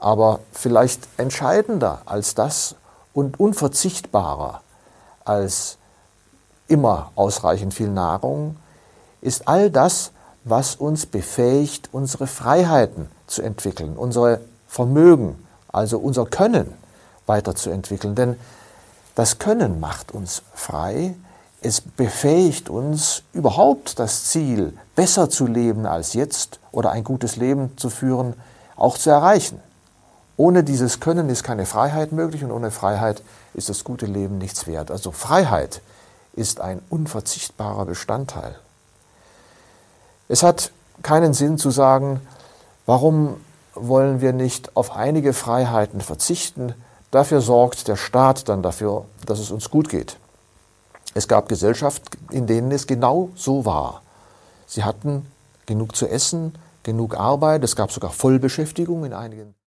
Aber vielleicht entscheidender als das und unverzichtbarer als immer ausreichend viel Nahrung ist all das, was uns befähigt, unsere Freiheiten zu entwickeln, unsere Vermögen, also unser Können weiterzuentwickeln. Denn das Können macht uns frei. Es befähigt uns, überhaupt das Ziel, besser zu leben als jetzt oder ein gutes Leben zu führen, auch zu erreichen. Ohne dieses Können ist keine Freiheit möglich und ohne Freiheit ist das gute Leben nichts wert. Also Freiheit ist ein unverzichtbarer Bestandteil. Es hat keinen Sinn zu sagen, warum wollen wir nicht auf einige Freiheiten verzichten? Dafür sorgt der Staat dann dafür, dass es uns gut geht. Es gab Gesellschaften, in denen es genau so war. Sie hatten genug zu essen, genug Arbeit, es gab sogar Vollbeschäftigung in einigen